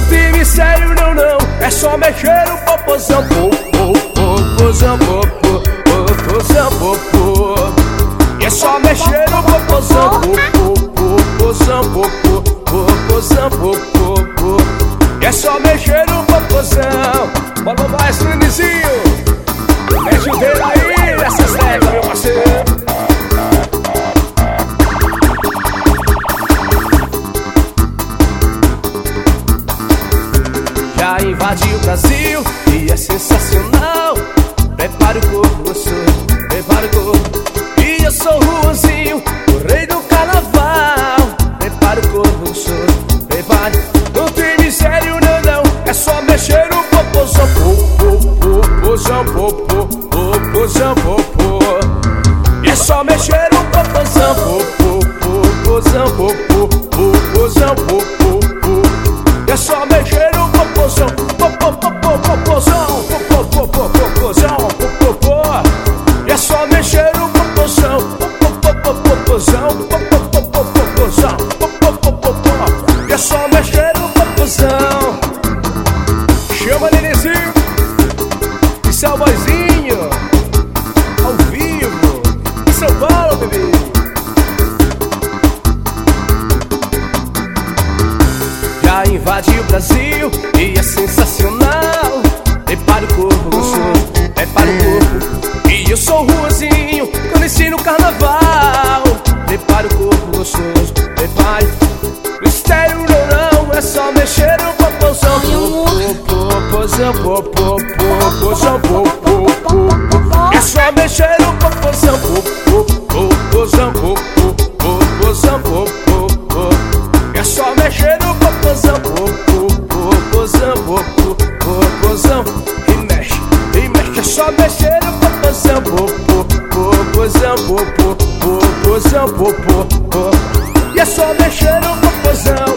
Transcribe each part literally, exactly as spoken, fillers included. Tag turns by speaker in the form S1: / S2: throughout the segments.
S1: time sério não, não, é só mexer o popozão. Popozão, popô, popozão, popô. É só mexer o popozão. Popozão, popô, popozão, popô. É só mexer o popozão. Bora mais, Linizinho. Mexe o dedo aí nessas regras, meu parceiro. Já invadiu o Brasil e é sensacional. Prepara o corpo, gostoso, prepara o corpo. E eu sou o Juanzinho, o rei do carnaval. Prepara o corpo, gostoso, prepara. Não tem miséria, não, não, é só mexer o popozão. Popozão, popô, popozão, popô. É só mexer o popozão. Popozão, popô, popozão, popô. É só mexer o popozão. Popozão, popozão, popozão. É só mexer o popozão. Popozão, popozão, popozão. É só mexer o popozão. Chama Linizinho e seu boizinho ao vivo em São Paulo, bebê. Já invadiu o Brasil e é sensacional. Prepara o corpo, gostoso, prepara o corpo. E eu sou o Juanzinho, eu não ensino carnaval. Prepara o corpo, gostoso, prepare. Mistério não, não, é só mexer o popozão. Popozão, popô, popozão, popô. É só mexer o popozão. Popozão, popô, popozão, popô. É só mexer o popozão. Popozão, popô, popozão. E mexe, e mexe. É só mexer o popozão. Popozão, popô, popozão, popô. E é só mexer o popozão.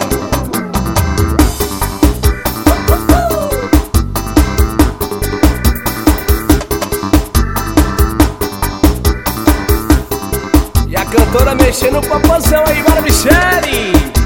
S1: E a cantora mexendo o popozão aí, bora, Michele!